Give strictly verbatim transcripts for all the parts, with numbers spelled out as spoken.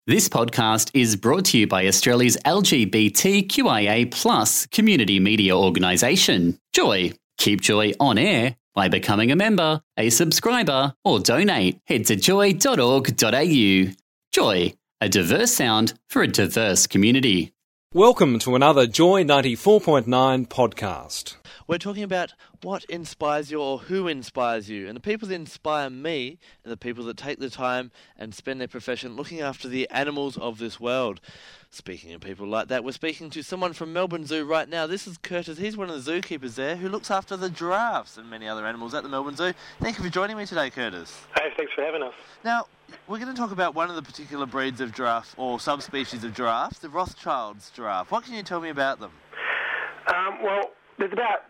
This podcast is brought to you by Australia's L G B T Q I A plus community media organisation, Joy. Keep Joy on air by becoming a member, a subscriber, or donate. Head to joy dot org dot a u. Joy, a diverse sound for a diverse community. Welcome to another Joy ninety-four point nine podcast. We're talking about what inspires you or who inspires you. And the people that inspire me are the people that take the time and spend their profession looking after the animals of this world. Speaking of people like that, we're speaking to someone from Melbourne Zoo right now. This is Curtis. He's one of the zookeepers there who looks after the giraffes and many other animals at the Melbourne Zoo. Thank you for joining me today, Curtis. Hey, thanks for having us. Now, we're going to talk about one of the particular breeds of giraffe or subspecies of giraffes, the Rothschild's giraffe. What can you tell me about them? Um, well, there's about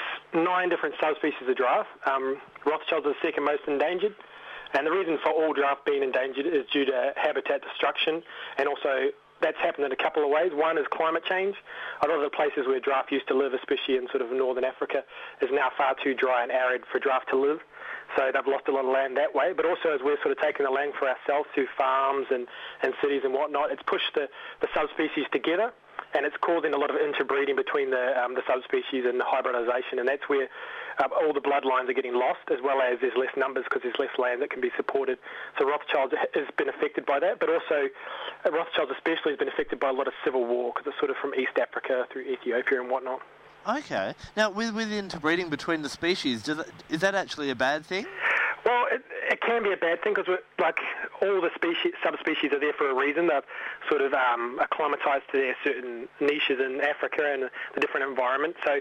nine different subspecies of giraffe. Um, Rothschild's are the second most endangered, and the reason for all giraffe being endangered is due to habitat destruction, and also that's happened in a couple of ways. One is climate change. A lot of the places where giraffe used to live, especially in sort of northern Africa, is now far too dry and arid for giraffe to live. So they've lost a lot of land that way. But also as we're sort of taking the land for ourselves through farms and, and cities and whatnot, it's pushed the, the subspecies together, and it's causing a lot of interbreeding between the um, the subspecies and the hybridization, and that's where uh, all the bloodlines are getting lost, as well as there's less numbers because there's less land that can be supported. So Rothschild has been affected by that, but also uh, Rothschild especially has been affected by a lot of civil war because it's sort of from East Africa through Ethiopia and whatnot. Okay. Now, with, with interbreeding between the species, does it, is that actually a bad thing? Well, it, it can be a bad thing because, like, all the species, subspecies are there for a reason. They've sort of um, acclimatized to their certain niches in Africa and the different environments. So,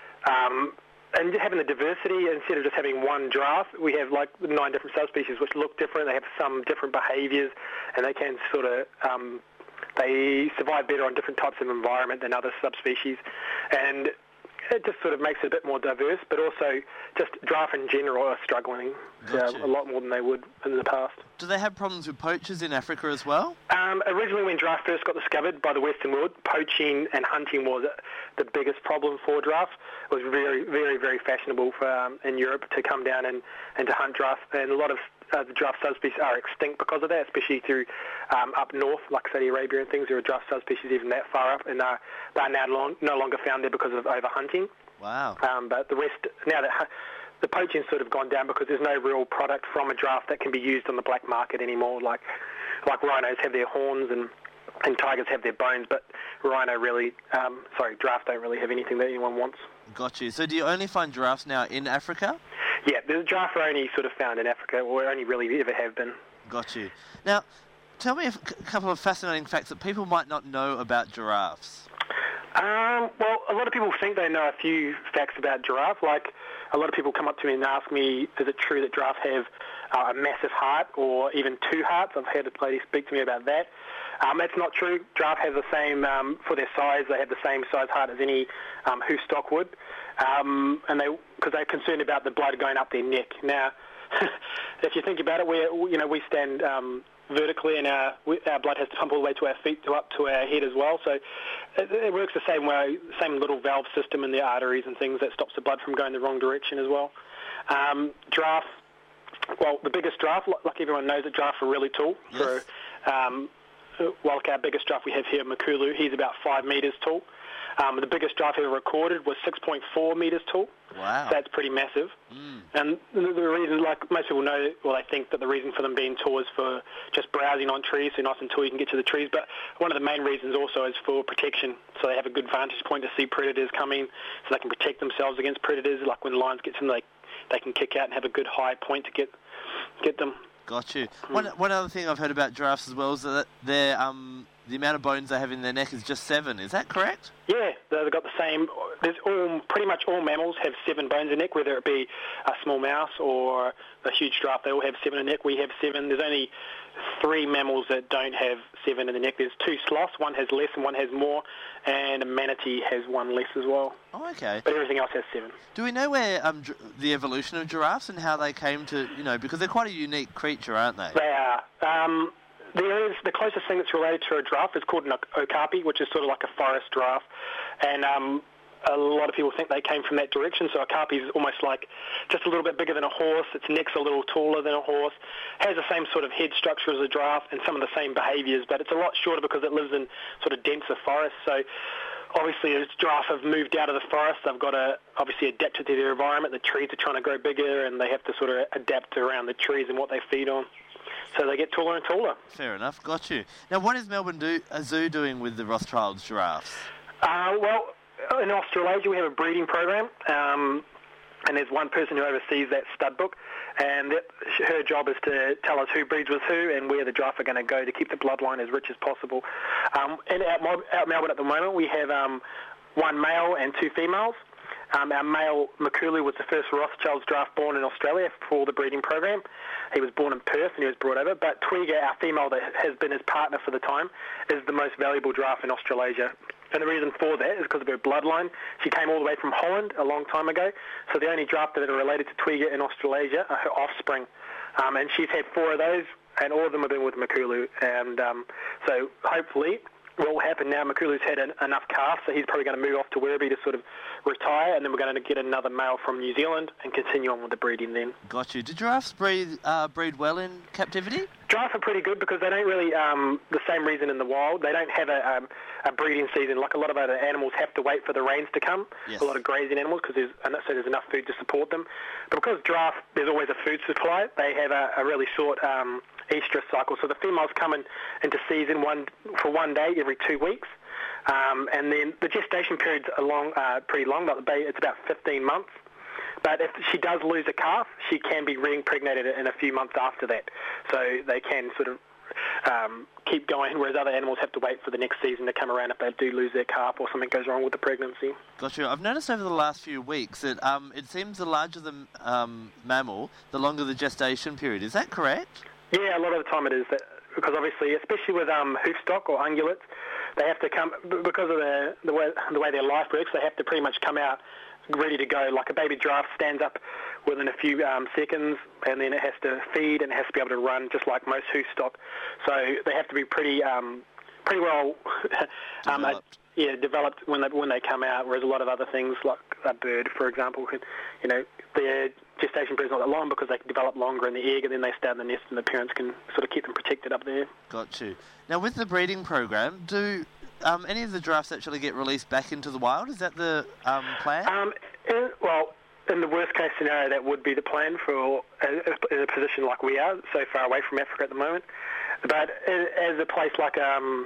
um, and having the diversity, instead of just having one giraffe, we have, like, nine different subspecies which look different. They have some different behaviours, and they can sort of... Um, they survive better on different types of environment than other subspecies. And it just sort of makes it a bit more diverse, but also just giraffe in general are struggling Gotcha. uh, a lot more than they would in the past. Do they have problems with poachers in Africa as well? Um, originally, when giraffe first got discovered by the Western world, poaching and hunting was the biggest problem for giraffe. It was very, very, very fashionable for um, in Europe to come down and, and to hunt giraffe, and a lot of uh, the giraffe subspecies are extinct because of that, especially through um, up north, like Saudi Arabia and things. There are giraffe subspecies even that far up, and uh, they're now long, no longer found there because of overhunting. Wow. Um, but the rest, now that the poaching's sort of gone down because there's no real product from a giraffe that can be used on the black market anymore. Like like rhinos have their horns and, and tigers have their bones, but rhino really, um, sorry, giraffe don't really have anything that anyone wants. Got you. So do you only find giraffes now in Africa? Yeah, the giraffe are only sort of found in Africa, or only really ever have been. Got you. Now, tell me a f- couple of fascinating facts that people might not know about giraffes. Um, well, a lot of people think they know a few facts about giraffe. Like, a lot of people come up to me and ask me, is it true that giraffe have uh, a massive heart or even two hearts? I've had a lady speak to me about that. Um, that's not true. Giraffe has the same, um, for their size, they have the same size heart as any um, hoofstock would. Um, and they, because they're concerned about the blood going up their neck. Now, if you think about it, we, you know, we stand um, vertically, and our, our blood has to pump all the way to our feet to up to our head as well. So it, it works the same way, same little valve system in the arteries and things that stops the blood from going the wrong direction as well. Um, giraffe, well, the biggest giraffe, like everyone knows, that giraffe are really tall. Yes. For, um, like our biggest giraffe we have here, Makulu, he's about five metres tall. Um, the biggest giraffe ever recorded was six point four metres tall. Wow. So that's pretty massive. Mm. And the, the reason, like most people know, well, they think that the reason for them being tall is for just browsing on trees, so nice and tall you can get to the trees. But one of the main reasons also is for protection. So they have a good vantage point to see predators coming, so they can protect themselves against predators. Like when lions get to them, they, they can kick out and have a good high point to get get them. Got you. One one other thing I've heard about giraffes as well is that their um the amount of bones they have in their neck is just seven. Is that correct? Yeah, they've got the same. There's all pretty much all mammals have seven bones in the neck, whether it be a small mouse or a huge giraffe. They all have seven in the neck. We have seven. There's only three mammals that don't have seven in the neck. There's two sloths. One has less and one has more, and a manatee has one less as well. Oh, okay. But everything else has seven. Do we know where um gi- the evolution of giraffes and how they came to, you know, because they're quite a unique creature, aren't they? They are. Um, there is the closest thing that's related to a giraffe is called an okapi, which is sort of like a forest giraffe, and um, a lot of people think they came from that direction. So a Carpi is almost like just a little bit bigger than a horse. Its neck's a little taller than a horse, has the same sort of head structure as a giraffe and some of the same behaviours, but it's a lot shorter because it lives in sort of denser forests. So obviously, as giraffes have moved out of the forest, they've got to obviously adapt to their environment. The trees are trying to grow bigger, and they have to sort of adapt around the trees and what they feed on. So they get taller and taller. Fair enough, got you. Now, what is Melbourne do, a Zoo doing with the Rothschild's giraffes? Uh, well, in Australasia, we have a breeding program, um, and there's one person who oversees that stud book, and that, her job is to tell us who breeds with who and where the giraffe are going to go to keep the bloodline as rich as possible. Um, and out, out Melbourne at the moment, we have um, one male and two females. Um, our male, Makulu, was the first Rothschild's giraffe born in Australia for the breeding program. He was born in Perth and he was brought over. But Twiga, our female that has been his partner for the time, is the most valuable giraffe in Australasia. And the reason for that is because of her bloodline. She came all the way from Holland a long time ago. So the only giraffe that are related to Twiga in Australasia are her offspring. Um, and she's had four of those, and all of them have been with Makulu. And um, so hopefully what will happen now, Makulu's had an, enough calves, so he's probably going to move off to Werribee to sort of retire, and then we're going to get another male from New Zealand and continue on with the breeding then. Got you. Do giraffes breed, uh, breed well in captivity? Giraffes are pretty good because they don't really, um, the same reason in the wild, they don't have a, um, a breeding season. Like a lot of other animals have to wait for the rains to come, yes. A lot of grazing animals, because there's, so there's enough food to support them. But because giraffe, there's always a food supply, they have a, a really short um, estrus cycle. So the females come in into season one for one day every two weeks. Um, and then the gestation period's a long, uh, pretty long, but it's about fifteen months. But if she does lose a calf, she can be re-impregnated in a few months after that. So they can sort of um, keep going, whereas other animals have to wait for the next season to come around if they do lose their calf or something goes wrong with the pregnancy. Gotcha. I've noticed over the last few weeks that um, it seems the larger the um, mammal, the longer the gestation period. Is that correct? Yeah, a lot of the time it is. That, because obviously, especially with um, hoofstock or ungulates, they have to come, because of the, the, way, the way their life works, they have to pretty much come out ready to go. Like a baby giraffe stands up within a few um, seconds, and then it has to feed and it has to be able to run just like most hoofstock. So they have to be pretty um, pretty well um, developed. yeah, developed when they when they come out. Whereas a lot of other things, like a bird, for example, can, you know, their gestation period is not that long because they can develop longer in the egg, and then they stay in the nest, and the parents can sort of keep them protected up there. Got you. Now, with the breeding program, do Um, any of the giraffes actually get released back into the wild? Is that the um, plan? Um, in, well, in the worst case scenario, that would be the plan for a, a position like we are, so far away from Africa at the moment. But as a place like um,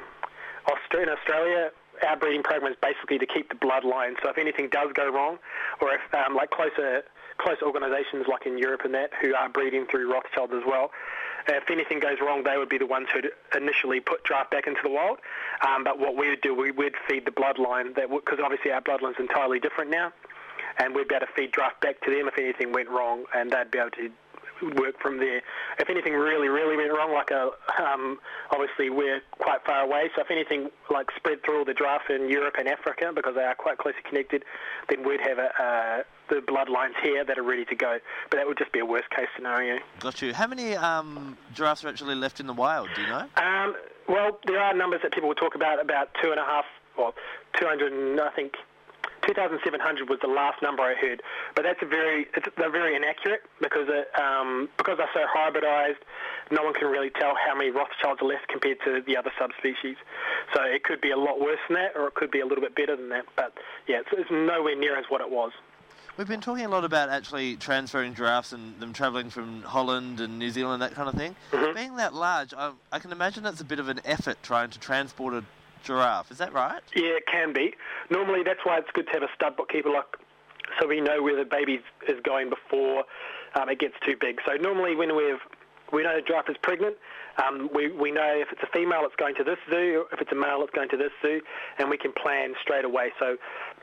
in Australia, our breeding program is basically to keep the bloodline. So if anything does go wrong, or if um, like closer close organisations like in Europe and that who are breeding through Rothschild as well, if anything goes wrong, they would be the ones who'd initially put giraffe back into the wild. Um, but what we would do, we would feed the bloodline, that because obviously our bloodline's entirely different now, and we'd be able to feed giraffe back to them if anything went wrong, and they'd be able to work from there. If anything really, really went wrong, like a, um, obviously we're quite far away, so if anything like spread through all the giraffe in Europe and Africa, because they are quite closely connected, then we'd have a, uh, the bloodlines here that are ready to go. But that would just be a worst case scenario. Got you. How many um, giraffes are actually left in the wild, do you know? Um, well, there are numbers that people will talk about, about two and a half, well, two hundred, I think, two thousand seven hundred was the last number I heard, but that's a very it's, they're very inaccurate because it, um, because they're so hybridized. No one can really tell how many Rothschilds are left compared to the other subspecies. So it could be a lot worse than that, or it could be a little bit better than that. But yeah, it's, it's nowhere near as what it was. We've been talking a lot about actually transferring giraffes and them travelling from Holland and New Zealand, that kind of thing. Mm-hmm. Being that large, I, I can imagine it's a bit of an effort trying to transport a giraffe. Is that right? Yeah, it can be. Normally, that's why it's good to have a stud bookkeeper, like, so we know where the baby is going before um, it gets too big. So normally when we've we know the giraffe is pregnant, um, we, we know if it's a female it's going to this zoo, if it's a male it's going to this zoo, and we can plan straight away. So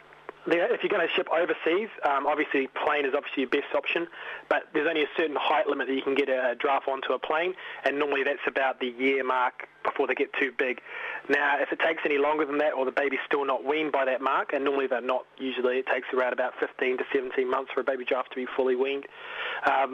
if you're going to ship overseas, um, obviously plane is obviously your best option, but there's only a certain height limit that you can get a giraffe onto a plane, and normally that's about the year mark before they get too big. Now, if it takes any longer than that, or the baby's still not weaned by that mark, and normally they're not, usually it takes around about fifteen to seventeen months for a baby giraffe to be fully weaned, um,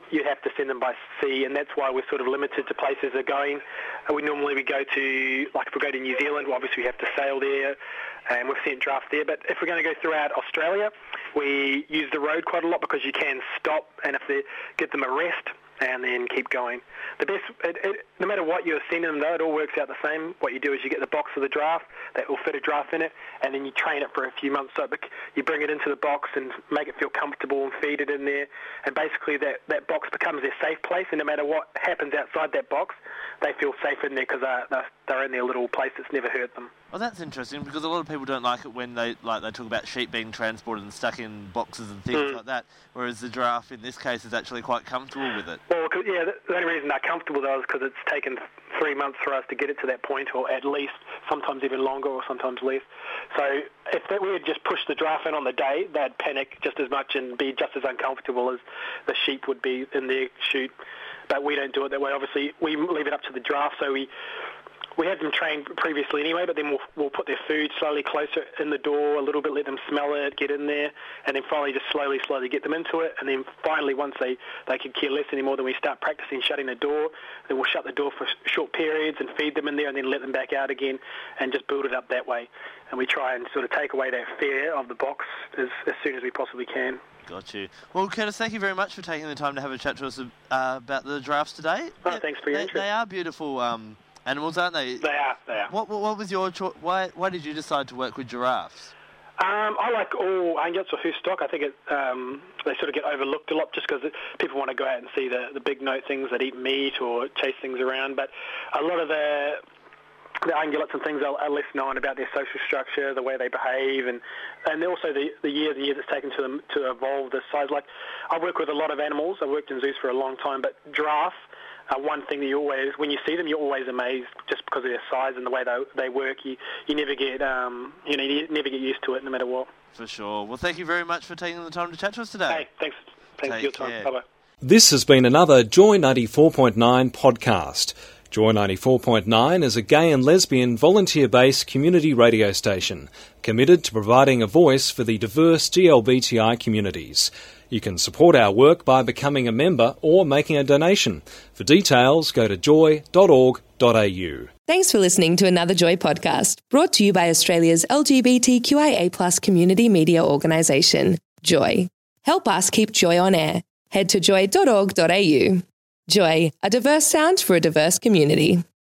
you'd have to send them by sea, and that's why we're sort of limited to places they're going. Uh, we normally we go to, like if we go to New Zealand, well, obviously we have to sail there, and we've sent drafts there. But if we're going to go throughout Australia, we use the road quite a lot because you can stop and if they give them a rest and then keep going. The best, it, it, no matter what you're sending them though, it all works out the same. What you do is you get the box of the draft that will fit a draft in it, and then you train it for a few months. So it, you bring it into the box and make it feel comfortable and feed it in there, and basically that, that box becomes their safe place, and no matter what happens outside that box, they feel safe in there because they're, they're in their little place that's never hurt them. Well, that's interesting because a lot of people don't like it when they like they talk about sheep being transported and stuck in boxes and things mm. like that, whereas the giraffe in this case is actually quite comfortable with it. Well, yeah, the only reason they're comfortable though is because it's taken three months for us to get it to that point, or at least, sometimes even longer or sometimes less. So if that, we had just pushed the giraffe in on the day, they'd panic just as much and be just as uncomfortable as the sheep would be in their chute. But we don't do it that way. Obviously, we leave it up to the giraffe, so we... We had them trained previously anyway, but then we'll, we'll put their food slowly closer in the door a little bit, let them smell it, get in there, and then finally just slowly, slowly get them into it. And then finally, once they, they can care less anymore, then we start practicing shutting the door. Then we'll shut the door for short periods and feed them in there and then let them back out again and just build it up that way. And we try and sort of take away that fear of the box as, as soon as we possibly can. Got you. Well, Curtis, thank you very much for taking the time to have a chat to us uh, about the giraffes today. Oh, yeah, thanks for your they, interest. They are beautiful um, animals, aren't they? They are, they are. What, what, what was your choice? Why, why did you decide to work with giraffes? Um, I like all ungulates or hoofstock. I think it, um, they sort of get overlooked a lot just because people want to go out and see the, the big note things that eat meat or chase things around. But a lot of the the ungulates and things are, are less known about their social structure, the way they behave, and and also the the years and years it's taken to them to evolve this size. Like I work with a lot of animals. I worked in zoos for a long time, but giraffe. Uh, one thing that you always, when you see them, you're always amazed just because of their size and the way they they work. You you never get um you know you never get used to it no matter what. For sure. Well, thank you very much for taking the time to chat to us today. Hey, thanks thanks for your time. Bye bye. This has been another Joy ninety-four point nine podcast. Joy ninety-four point nine is a gay and lesbian volunteer-based community radio station committed to providing a voice for the diverse G L B T I communities. You can support our work by becoming a member or making a donation. For details, go to joy dot org dot a u. Thanks for listening to another Joy podcast, brought to you by Australia's L G B T Q I A plus community media organisation, Joy. Help us keep Joy on air. Head to joy dot org dot a u. Joy, a diverse sound for a diverse community.